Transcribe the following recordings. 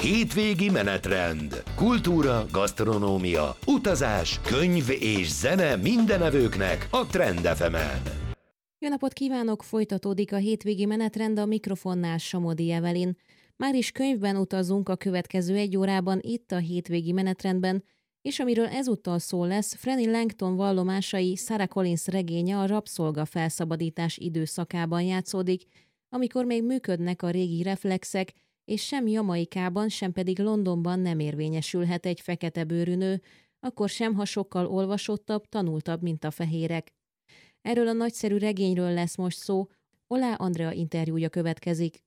Hétvégi menetrend. Kultúra, gasztronómia, utazás, könyv és zene mindenevőknek a Trend FM-en. Jó napot kívánok! Folytatódik a hétvégi menetrend, a mikrofonnál Somodi Evelyn. Már is könyvben utazunk a következő egy órában itt a hétvégi menetrendben, és amiről ezúttal szó lesz, Franny Langton vallomásai Sarah Collins regénye a rabszolga felszabadítás időszakában játszódik, amikor még működnek a régi reflexek, és sem Jamaikában, sem pedig Londonban nem érvényesülhet egy fekete bőrű nő, akkor sem, ha sokkal olvasottabb, tanultabb, mint a fehérek. Erről a nagyszerű regényről lesz most szó, Oláh Andrea interjúja következik.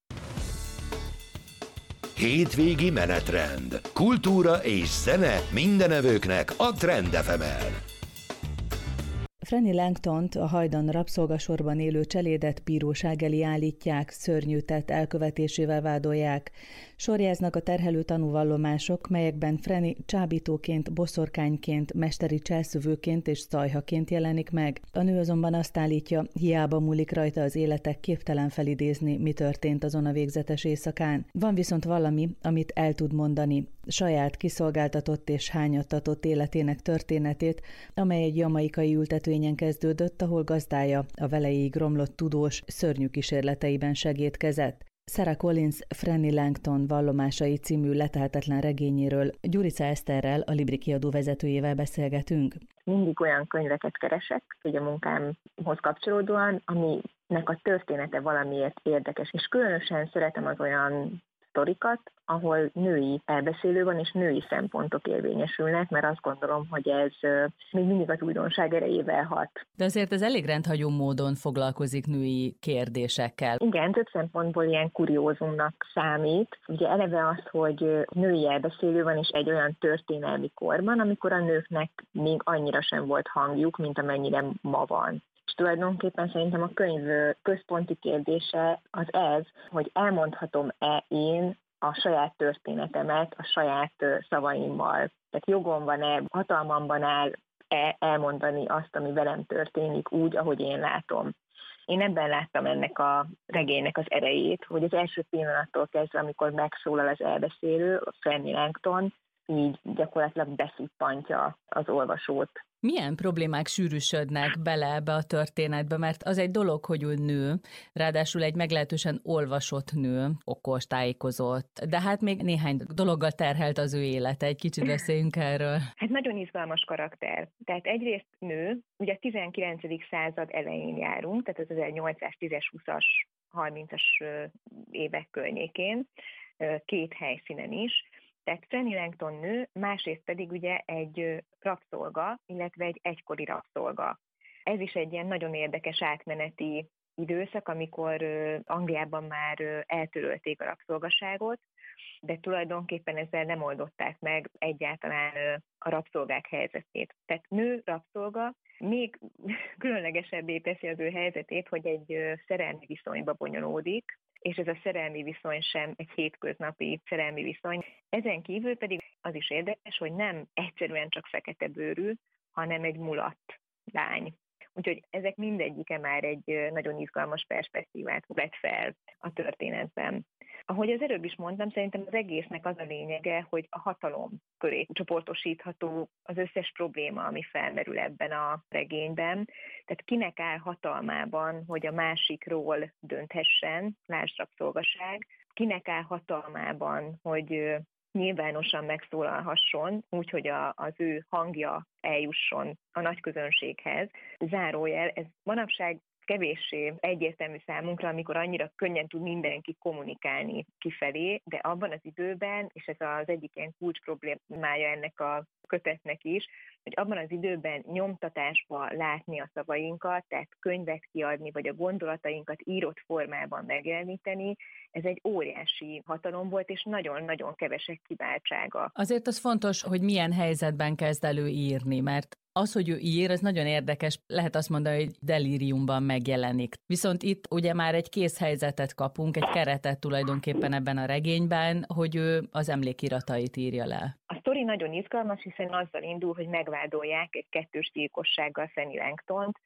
Hétvégi menetrend. Kultúra és zene mindenevőknek a Trend FM-en. Franny Langtont, a hajdan rabszolgasorban élő cselédet bíróság elé állítják, szörnyű tett elkövetésével vádolják. Sorjáznak a terhelő tanúvallomások, melyekben Franny csábítóként, boszorkányként, mesteri cselszövőként és szajhaként jelenik meg. A nő azonban azt állítja, hiába múlik rajta az élete, képtelen felidézni, mi történt azon a végzetes éjszakán. Van viszont valami, amit el tud mondani, saját kiszolgáltatott és hányattatott életének történetét, amely egy jamaikai ültetvényen kezdődött, ahol gazdája a veleig romlott tudós szörnyű kísérleteiben segédkezett. Sarah Collins Franny Langton vallomásai című letehetetlen regényéről Gyurica Eszterrel, a Libri kiadó vezetőjével beszélgetünk. Mindig olyan könyveket keresek, hogy a munkámhoz kapcsolódóan, aminek a története valamiért érdekes, és különösen szeretem az olyan sztorikat, ahol női elbeszélő van, és női szempontok érvényesülnek, mert azt gondolom, hogy ez még mindig az újdonság erejével hat. De azért ez elég rendhagyó módon foglalkozik női kérdésekkel. Igen, több szempontból ilyen kuriózumnak számít. Ugye eleve az, hogy női elbeszélő van, és egy olyan történelmi korban, amikor a nőknek még annyira sem volt hangjuk, mint amennyire ma van. És tulajdonképpen szerintem a könyv központi kérdése az ez, hogy elmondhatom-e én a saját történetemet a saját szavaimmal. Tehát jogom van-e, hatalmamban áll-e elmondani azt, ami velem történik úgy, ahogy én látom. Én ebben láttam ennek a regénynek az erejét, hogy az első pillanattól kezdve, amikor megszólal az elbeszélő, a Franny Langton, így gyakorlatilag beszippantja az olvasót. Milyen problémák sűrűsödnek bele ebbe a történetbe, mert az egy dolog, hogy ő nő, ráadásul egy meglehetősen olvasott nő, okos, tájékozott, de hát még néhány dologgal terhelt az ő élete. Egy kicsit beszéljünk erről. Hát nagyon izgalmas karakter. Tehát egyrészt nő, ugye a 19. század elején járunk, tehát az 1810-es, 20-as, 30-as évek környékén, két helyszínen is. Tehát Franny Langton nő, másrészt pedig ugye egy rabszolga, illetve egy egykori rabszolga. Ez is egy ilyen nagyon érdekes átmeneti időszak, amikor Angliában már eltörölték a rabszolgaságot, de tulajdonképpen ezzel nem oldották meg egyáltalán a rabszolgák helyzetét. Tehát nő, rabszolga, még különlegesebbé teszi az ő helyzetét, hogy egy szerelmi viszonyba bonyolódik, és ez a szerelmi viszony sem egy hétköznapi szerelmi viszony. Ezen kívül pedig az is érdekes, hogy nem egyszerűen csak fekete bőrű, hanem egy mulatt lány. Úgyhogy ezek mindegyike már egy nagyon izgalmas perspektívát vet fel a történetben. Ahogy az előbb is mondtam, szerintem az egésznek az a lényege, hogy a hatalom köré csoportosítható az összes probléma, ami felmerül ebben a regényben. Tehát kinek áll hatalmában, hogy a másikról dönthessen, lásd rabszolgaság, kinek áll hatalmában, hogy nyilvánosan megszólalhasson, úgyhogy az ő hangja eljusson a nagy közönséghez. Zárójel, ez manapság kevéssé egyértelmű számunkra, amikor annyira könnyen tud mindenki kommunikálni kifelé, de abban az időben, és ez az egyik ilyen kulcs problémája ennek a kötetnek is, hogy abban az időben nyomtatásba látni a szavainkat, tehát könyvet kiadni, vagy a gondolatainkat írott formában megjeleníteni, ez egy óriási hatalom volt, és nagyon-nagyon kevesek kiváltsága. Azért az fontos, hogy milyen helyzetben kezd elő írni, mert az, hogy ő ír, ez nagyon érdekes, lehet azt mondani, hogy delíriumban megjelenik. Viszont itt ugye már egy kész helyzetet kapunk, egy keretet tulajdonképpen ebben a regényben, hogy ő az emlékiratait írja le. A sztori nagyon izgalmas, hiszen azzal indul, hogy megvádolják egy kettős gyilkossággal Franny Langtont,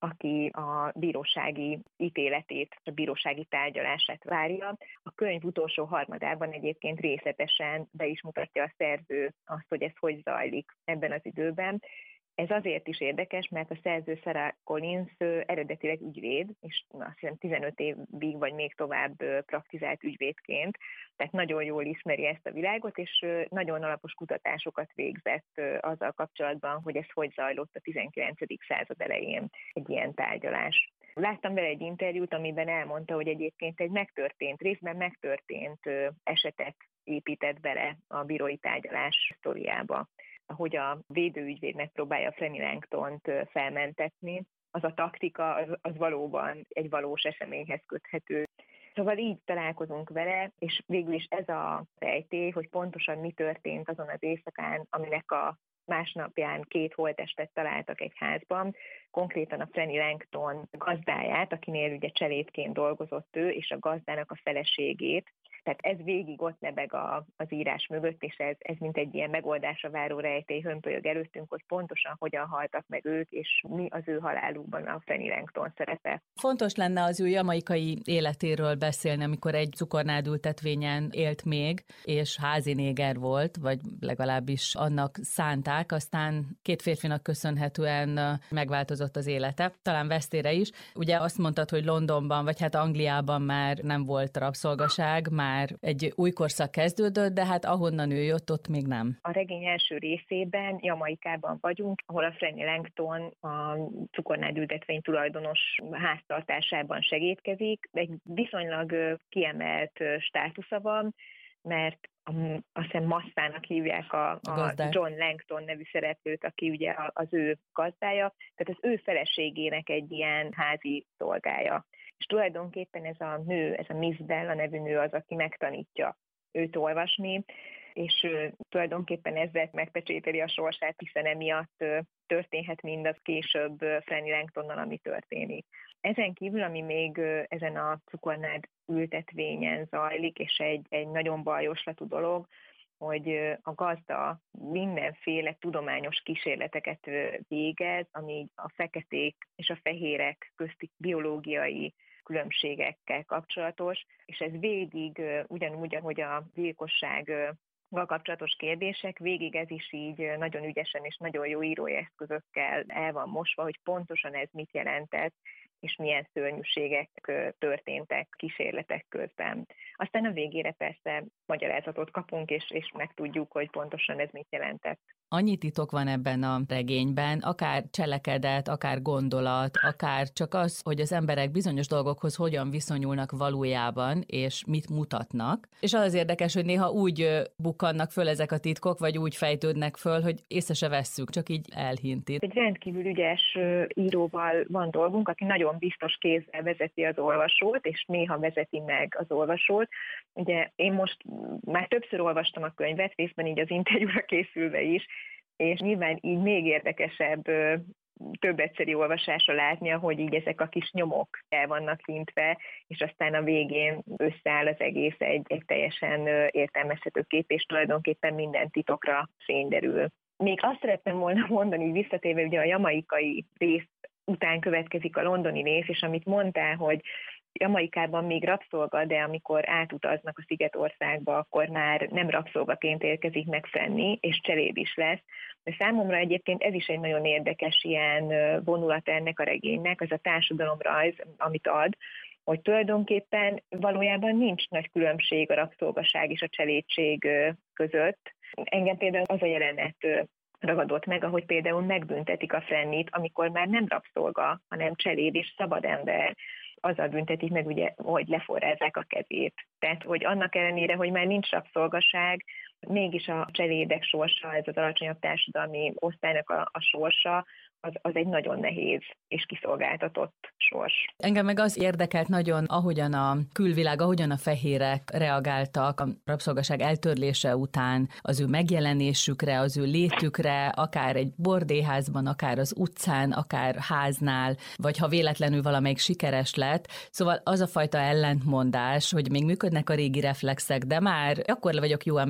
aki a bírósági ítéletét, a bírósági tárgyalását várja. A könyv utolsó harmadában egyébként részletesen be is mutatja a szerző azt, hogy ez hogy zajlik ebben az időben. Ez azért is érdekes, mert a szerző Sarah Collins eredetileg ügyvéd, és azt hiszem 15 évig vagy még tovább praktizált ügyvédként, tehát nagyon jól ismeri ezt a világot, és nagyon alapos kutatásokat végzett azzal kapcsolatban, hogy ez hogy zajlott a 19. század elején egy ilyen tárgyalás. Láttam vele egy interjút, amiben elmondta, hogy egyébként egy részben megtörtént esetet épített bele a bírói tárgyalás sztoriába, ahogy a védőügyvéd megpróbálja Franny Langtont felmentetni, az a taktika, az valóban egy valós eseményhez köthető. Szóval így találkozunk vele, és végül is ez a rejtély, hogy pontosan mi történt azon az éjszakán, aminek a másnapján 2 holttestet találtak egy házban, konkrétan a Franny Langton gazdáját, akinél ugye cselédként dolgozott ő, és a gazdának a feleségét. Tehát ez végig ott lebeg az írás mögött, és ez mint egy ilyen megoldásra váró rejtély hömpölyög előttünk, hogy pontosan hogyan haltak meg ők, és mi az ő halálukban a Franny Langton szerepe. Fontos lenne az ő jamaikai életéről beszélni, amikor egy cukornádültetvényen élt még, és házi néger volt, vagy legalábbis annak szánták, aztán 2 férfinak köszönhetően megváltozott az élete, talán vesztére is. Ugye azt mondtad, hogy Londonban, vagy hát Angliában már nem volt rabszolgaság, már egy új korszak kezdődött, de hát ahonnan ő jött, ott még nem. A regény első részében Jamaikában vagyunk, ahol a Franny Langton a cukornádültetvény tulajdonos háztartásában segédkezik. Egy viszonylag kiemelt státusza van, mert azt hiszem Massának hívják a John Langton nevű szereplőt, aki ugye az ő gazdája, tehát az ő feleségének egy ilyen házi szolgája. És tulajdonképpen ez a nő, ez a Miss Bella nevű nő az, aki megtanítja őt olvasni, és tulajdonképpen ezzel megpecsételi a sorsát, hiszen emiatt történhet mindaz később Franny Langtonnal, ami történik. Ezen kívül, ami még ezen a cukornád ültetvényen zajlik, és egy nagyon bajoslatú dolog, hogy a gazda mindenféle tudományos kísérleteket végez, ami a feketék és a fehérek közti biológiai különbségekkel kapcsolatos, és ez végig ugyanúgy, ahogy a gyilkossággal kapcsolatos kérdések, végig ez is így nagyon ügyesen és nagyon jó írói eszközökkel el van mosva, hogy pontosan ez mit jelentett, és milyen szörnyűségek történtek kísérletek közben. Aztán a végére persze magyarázatot kapunk, és megtudjuk, hogy pontosan ez mit jelentett. Annyi titok van ebben a regényben, akár cselekedet, akár gondolat, akár csak az, hogy az emberek bizonyos dolgokhoz hogyan viszonyulnak valójában, és mit mutatnak. És az érdekes, hogy néha úgy bukkannak föl ezek a titkok, vagy úgy fejtődnek föl, hogy észre se vesszük, csak így elhinti. Egy rendkívül ügyes íróval van dolgunk, aki nagyon biztos kézzel vezeti az olvasót, és néha vezeti meg az olvasót. Ugye én most már többször olvastam a könyvet, részben így az interjúra készülve is, és nyilván így még érdekesebb több egyszeri olvasásra látnia, hogy így ezek a kis nyomok el vannak hintve, és aztán a végén összeáll az egész egy teljesen értelmezhető kép, és tulajdonképpen minden titokra fény derül. Még azt szeretném volna mondani, visszatérve ugye a jamaikai rész után következik a londoni rész, és amit mondtál, hogy Jamaikában még rabszolga, de amikor átutaznak a Szigetországba, akkor már nem rabszolgaként érkezik meg Franny, és cseléd is lesz. De számomra egyébként ez is egy nagyon érdekes ilyen vonulat ennek a regénynek, ez a társadalomrajz, amit ad, hogy tulajdonképpen valójában nincs nagy különbség a rabszolgaság és a cselédség között. Engem például az a jelenet ragadott meg, ahogy például megbüntetik a Frannyt, amikor már nem rabszolga, hanem cseléd és szabad ember. Azzal büntetik meg, ugye, hogy leforrázzák a kezét. Tehát, hogy annak ellenére, hogy már nincs rabszolgaság, mégis a cselédek sorsa, ez az alacsonyabb társadalmi osztálynak a sorsa, az egy nagyon nehéz és kiszolgáltatott sors. Engem meg az érdekelt nagyon, ahogyan a külvilág, ahogyan a fehérek reagáltak a rabszolgaság eltörlése után az ő megjelenésükre, az ő létükre, akár egy bordéházban, akár az utcán, akár háznál, vagy ha véletlenül valamelyik sikeres lett. Szóval az a fajta ellentmondás, hogy még működnek a régi reflexek, de már akkor vagyok jó ember, ha más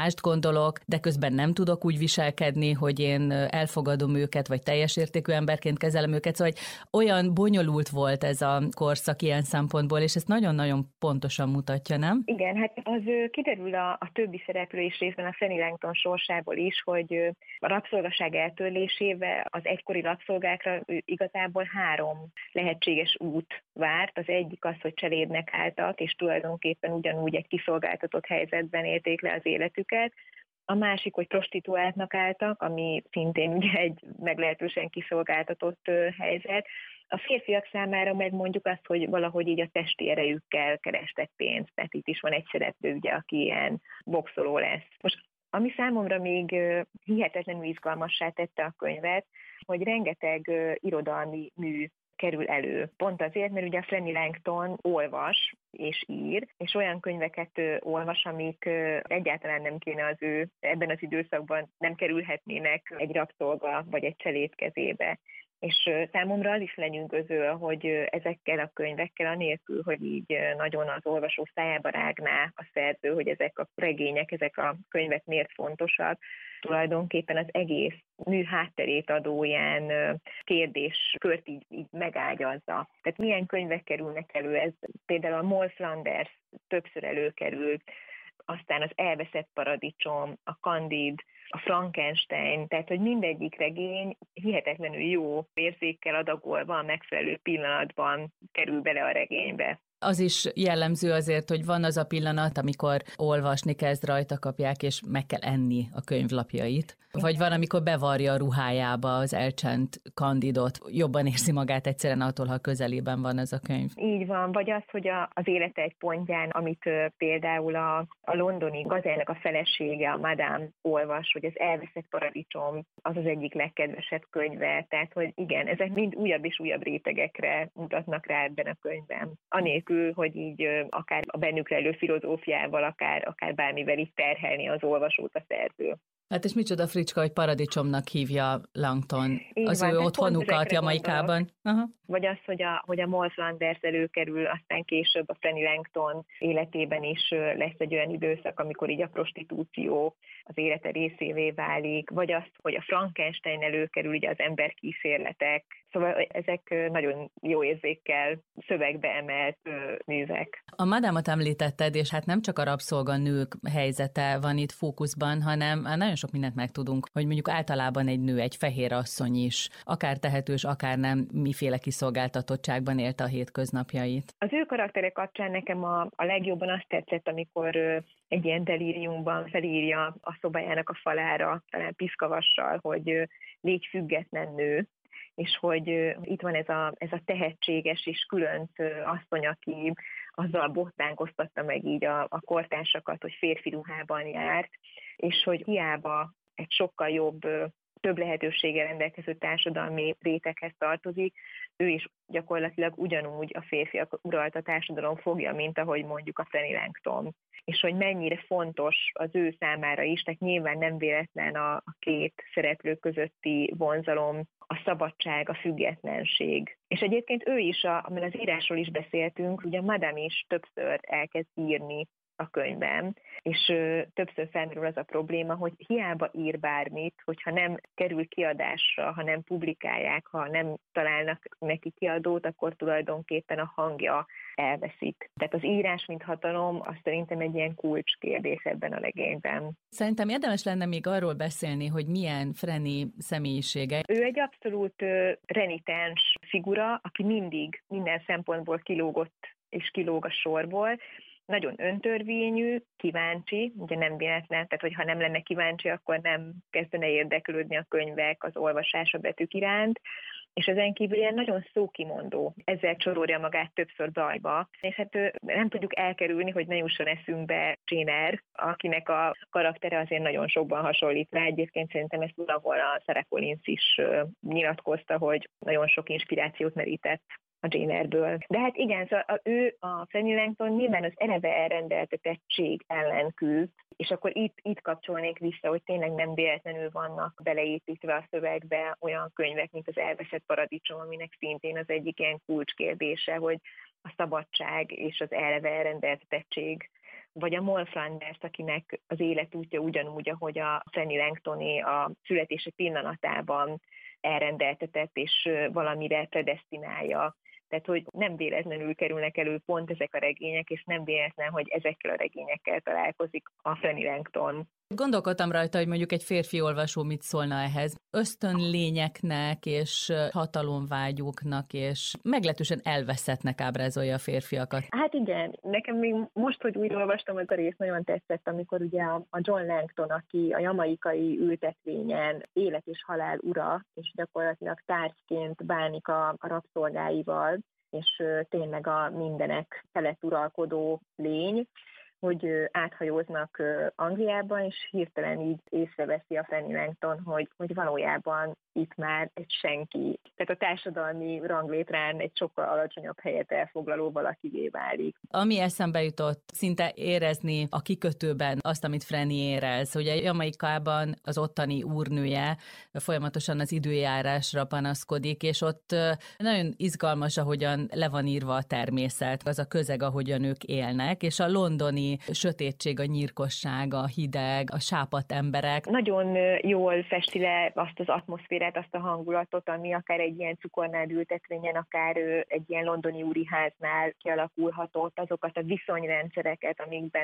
mást gondolok, de közben nem tudok úgy viselkedni, hogy én elfogadom őket, vagy teljes értékű emberként kezelem őket. Szóval olyan bonyolult volt ez a korszak ilyen szempontból, és ezt nagyon-nagyon pontosan mutatja, nem? Igen, hát az kiderül a többi szereplő is részben a Fanny Langton sorsából is, hogy a rabszolgaság eltörlésével az egykori rabszolgákra igazából 3 lehetséges út várt. Az egyik az, hogy cselédnek álltak, és tulajdonképpen ugyanúgy egy kiszolgáltatott helyzetben élték le az életüket. A másik, hogy prostituáltnak álltak, ami szintén ugye egy meglehetősen kiszolgáltatott helyzet. A férfiak számára meg mondjuk azt, hogy valahogy így a testi erejükkel kerestek pénzt, tehát itt is van egy szereplő, ugye, aki ilyen boxoló lesz. Most ami számomra még hihetetlenül izgalmassá tette a könyvet, hogy rengeteg irodalmi mű kerül elő. Pont azért, mert ugye a Fanny Langton olvas és ír, és olyan könyveket olvas, amik egyáltalán nem kéne az ő ebben az időszakban nem kerülhetnének egy rabszolga vagy egy cseléd kezébe. És számomra az is lenyűgöző, hogy ezekkel a könyvekkel, anélkül, hogy így nagyon az olvasó szájába rágná a szerző, hogy ezek a regények, ezek a könyvek miért fontosak, tulajdonképpen az egész mű hátterét adó ilyen kérdéskört így megágyazza. Tehát milyen könyvek kerülnek elő, ez például a Moll Flanders többször előkerült, aztán az Elveszett paradicsom, a Candide, a Frankenstein, tehát hogy mindegyik regény hihetetlenül jó érzékkel adagolva a megfelelő pillanatban kerül bele a regénybe. Az is jellemző azért, hogy van az a pillanat, amikor olvasni kezd, rajta kapják, és meg kell enni a könyvlapjait. Vagy van, amikor bevarja a ruhájába az elcsent Candidot, jobban érzi magát egyszerűen attól, ha közelében van ez a könyv. Így van, vagy az, hogy az élete egy pontján, amit például a londoni gazellnek a felesége, a Madame olvas, hogy az Elveszett paradicsom az az egyik legkedvesebb könyve, tehát hogy igen, ezek mind újabb és újabb rétegekre mutatnak rá ebben a könyvben. Anélkül, hogy így akár a bennük rejlő filozófiával, akár bármivel is terhelni az olvasót a szerző. Hát és micsoda fricska, hogy paradicsomnak hívja Langton az van, ő otthonukat Jamaikában. Aha. Vagy az, hogy a Moll Flanders előkerül, aztán később a Fanny Langton életében is lesz egy olyan időszak, amikor így a prostitúció az élete részévé válik, vagy az, hogy a Frankenstein előkerül, ugye az emberkísérletek. Szóval ezek nagyon jó érzékkel szövegbe emelt művek. A Madámot említetted, és hát nem csak a rabszolganők helyzete van itt fókuszban, hanem nagyon sok mindent megtudunk, hogy mondjuk általában egy nő, egy fehér asszony is, akár tehetős, akár nem, miféle kiszolgáltatottságban élte a hétköznapjait. Az ő karaktere kapcsán nekem a legjobban azt tetszett, amikor egy ilyen delíriumban felírja a szobájának a falára, talán piszkavassal, hogy légy független nő, és hogy itt van ez a tehetséges és különc asszony, aki azzal bottánkoztatta meg így a kortársakat, hogy férfi ruhában járt, és hogy hiába egy sokkal jobb, több lehetőséggel rendelkező társadalmi réteghez tartozik, ő is gyakorlatilag ugyanúgy a férfiak uralta társadalom fogja, mint ahogy mondjuk a Fanny Langton. És hogy mennyire fontos az ő számára is, tehát nyilván nem véletlen a két szereplő közötti vonzalom, a szabadság, a függetlenség. És egyébként ő is, amin az írásról is beszéltünk, ugye a Madame is többször elkezd írni a könyvben, és többször felmerül az a probléma, hogy hiába ír bármit, hogyha nem kerül kiadásra, ha nem publikálják, ha nem találnak neki kiadót, akkor tulajdonképpen a hangja elveszik. Tehát az írás, mint hatalom, az szerintem egy ilyen kulcskérdés ebben a regényben. Szerintem érdemes lenne még arról beszélni, hogy milyen Franny személyisége. Ő egy abszolút renitens figura, aki mindig minden szempontból kilógott és kilóg a sorból, nagyon öntörvényű, kíváncsi, ugye nem véletlen, tehát hogyha nem lenne kíváncsi, akkor nem kezdene érdeklődni a könyvek, az olvasás, a betűk iránt, és ezen kívül ilyen nagyon szókimondó, ezzel csorolja magát többször bajba, és hát nem tudjuk elkerülni, hogy ne jusson eszünkbe Jane Eyre, akinek a karaktere azért nagyon sokban hasonlít rá. Egyébként szerintem ezt valahol a Sarah Collins is nyilatkozta, hogy nagyon sok inspirációt merített a Jane Eyre-ből. De hát igen, szóval ő, a Fanny Langton nyilván az eleve elrendeltetettség ellen küzd, és akkor itt kapcsolnék vissza, hogy tényleg nem véletlenül vannak beleépítve a szövegbe olyan könyvek, mint az Elveszett paradicsom, aminek szintén az egyik ilyen kulcskérdése, hogy a szabadság és az eleve elrendeltetettség vagy a Moll Flanders, akinek az életútja ugyanúgy, ahogy a Fanny Langtoné a születése pillanatában elrendeltetett és valamire predesztinálja. Tehát, hogy nem véletlenül kerülnek elő pont ezek a regények, és nem véletlen, hogy ezekkel a regényekkel találkozik a Fanny Langton. Gondolkodtam rajta, hogy mondjuk egy férfi olvasó mit szólna ehhez. Ösztönlényeknek és hatalomvágyóknak és meglehetősen elveszettnek ábrázolja a férfiakat. Hát igen, nekem még most, hogy újra olvastam, az a rész nagyon tetszett, amikor ugye a John Langton, aki a jamaikai ültetvényen élet és halál ura, és gyakorlatilag tárgyként bánik a rabszolgáival, és tényleg a mindenek felett uralkodó lény, hogy áthajóznak Angliában, és hirtelen így észreveszi a Fanny Langton, hogy valójában itt már egy senki, tehát a társadalmi ranglétrán egy sokkal alacsonyabb helyet elfoglaló valakivé válik. Ami eszembe jutott, szinte érezni a kikötőben azt, amit Franny érez. Ugye Jamaikában az ottani úrnője folyamatosan az időjárásra panaszkodik, és ott nagyon izgalmas, ahogyan le van írva a természet, az a közeg, ahogyan ők élnek, és a londoni sötétség, a nyírkosság, a hideg, a sápadt emberek. Nagyon jól festi le azt az atmoszférát, azt a hangulatot, ami akár egy ilyen cukornád ültetvényen, akár egy ilyen londoni úriháznál kialakulhatott, azokat a viszonyrendszereket, amikben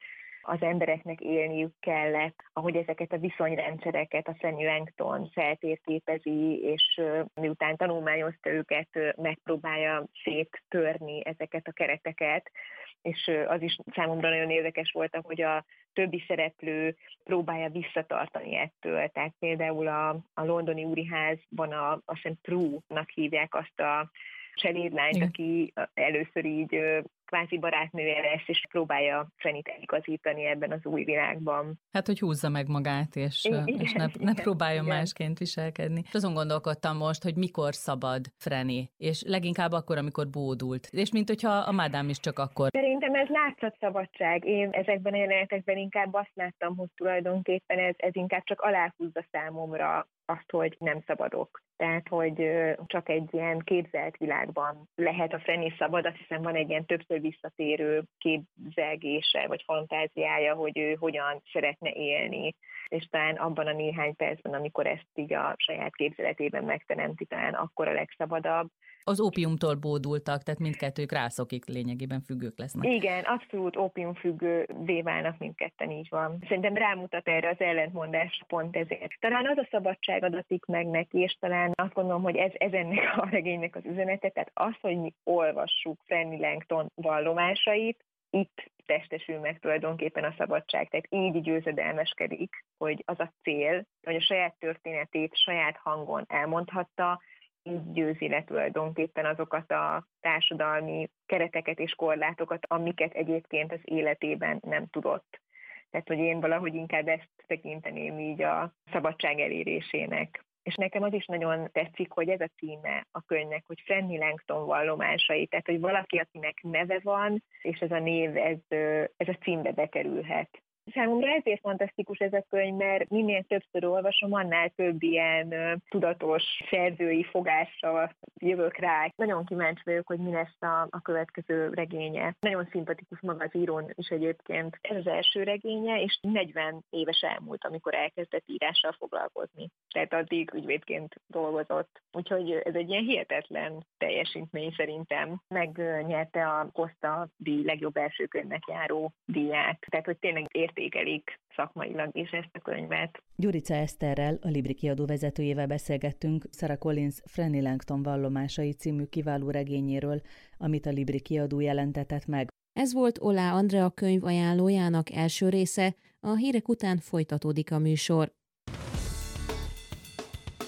az embereknek élniük kellett, ahogy ezeket a viszonyrendszereket a Fanny Langton feltérképezi, és miután tanulmányozta őket, megpróbálja széttörni ezeket a kereteket, és az is számomra nagyon érdekes volt, hogy a többi szereplő próbálja visszatartani ettől. Tehát például a londoni úriházban azt hiszem Prue-nak hívják azt a cselédlányt, aki először így kvázi barátnője lesz, és próbálja Fannyt eligazítani ebben az új világban. Hát, hogy húzza meg magát, és ne próbáljon másként viselkedni. Azon gondolkodtam most, hogy mikor szabad Franny, és leginkább akkor, amikor bódult. És mint hogyha a Madame is csak akkor. Szerintem ez látszatszabadság. Én ezekben a jelenetekben inkább azt láttam, hogy tulajdonképpen ez inkább csak aláhúzza számomra azt, hogy nem szabadok. Tehát, hogy csak egy ilyen képzelt világban lehet a Franny szabad, azt hiszem van egy ilyen többször visszatérő képzelgése, vagy fantáziája, hogy ő hogyan szeretne élni, és talán abban a néhány percben, amikor ezt így a saját képzeletében megteremti, talán akkor a legszabadabb. Az ópiumtól bódultak, tehát mindkettők rászokik, lényegében függők lesznek. Igen, abszolút ópiumfüggővé válnak mindketten, így van. Szerintem rámutat erre az ellentmondás pont ezért. Talán az a szabadság adatik meg neki, és talán azt gondolom, hogy ez ennek a regénynek az üzenete, tehát az, hogy mi olvassuk Fanny Langton vallomásait, itt testesül meg tulajdonképpen a szabadság. Tehát így győzedelmeskedik, hogy az a cél, hogy a saját történetét saját hangon elmondhatta, így győzi le tulajdonképpen azokat a társadalmi kereteket és korlátokat, amiket egyébként az életében nem tudott. Tehát, hogy én valahogy inkább ezt tekinteném így a szabadság elérésének. És nekem az is nagyon tetszik, hogy ez a címe a könyvnek, hogy Fanny Langton vallomásai, tehát, hogy valaki, akinek neve van, és ez a név, ez a címbe bekerülhet. Számomra ezért fantasztikus ez a könyv, mert minél többször olvasom, annál több ilyen tudatos szerzői fogással jövök rá. Nagyon kíváncsi vagyok, hogy mi lesz a következő regénye. Nagyon szimpatikus maga az írón is egyébként. Ez az első regénye, és 40 éves elmúlt, amikor elkezdett írással foglalkozni. Tehát addig ügyvédként dolgozott. Úgyhogy ez egy ilyen hihetetlen teljesítmény szerintem. Megnyerte a Costa díj legjobb első könyvnek járó díját. Tehát, hogy tényleg értékelik szakmailag is ezt a könyvet. Gyurica Eszterrel, a Libri kiadó vezetőjével beszélgettünk Sarah Collins Fanny Langton vallomásai című kiváló regényéről, amit a Libri kiadó jelentetett meg. Ez volt Oláh Andrea könyv ajánlójának első része, a hírek után folytatódik a műsor.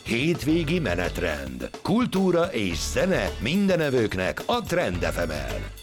Hétvégi menetrend. Kultúra és zene mindenevőknek a Trend FM-en.